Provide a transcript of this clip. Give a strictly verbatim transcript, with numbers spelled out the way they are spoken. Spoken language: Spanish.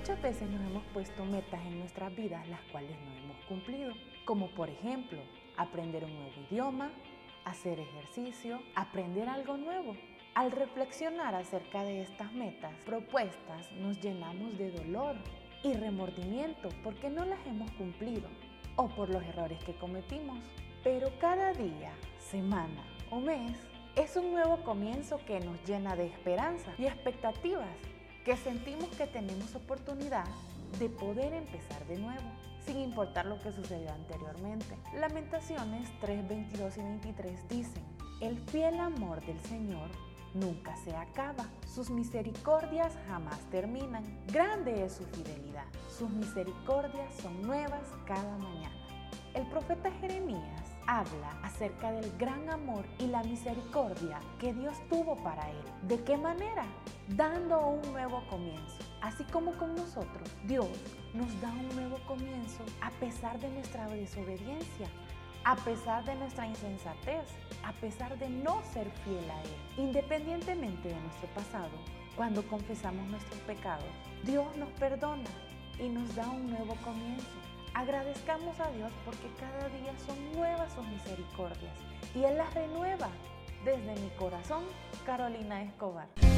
Muchas veces nos hemos puesto metas en nuestras vidas las cuales no hemos cumplido, como por ejemplo, aprender un nuevo idioma, hacer ejercicio, aprender algo nuevo. Al reflexionar acerca de estas metas propuestas, nos llenamos de dolor y remordimiento porque no las hemos cumplido o por los errores que cometimos. Pero cada día, semana o mes es un nuevo comienzo que nos llena de esperanza y expectativas, que sentimos que tenemos oportunidad de poder empezar de nuevo, sin importar lo que sucedió anteriormente. Lamentaciones tres, veintidós y veintitrés dicen: el fiel amor del Señor nunca se acaba, sus misericordias jamás terminan. Grande es su fidelidad, sus misericordias son nuevas cada mañana. El profeta Jeremías habla acerca del gran amor y la misericordia que Dios tuvo para él. ¿De qué manera? Dando un nuevo comienzo. Así como con nosotros, Dios nos da un nuevo comienzo a pesar de nuestra desobediencia, a pesar de nuestra insensatez, a pesar de no ser fiel a Él. Independientemente de nuestro pasado, cuando confesamos nuestros pecados, Dios nos perdona y nos da un nuevo comienzo. Agradezcamos a Dios porque cada día son nuevas sus misericordias y Él las renueva. Desde mi corazón, Carolina Escobar.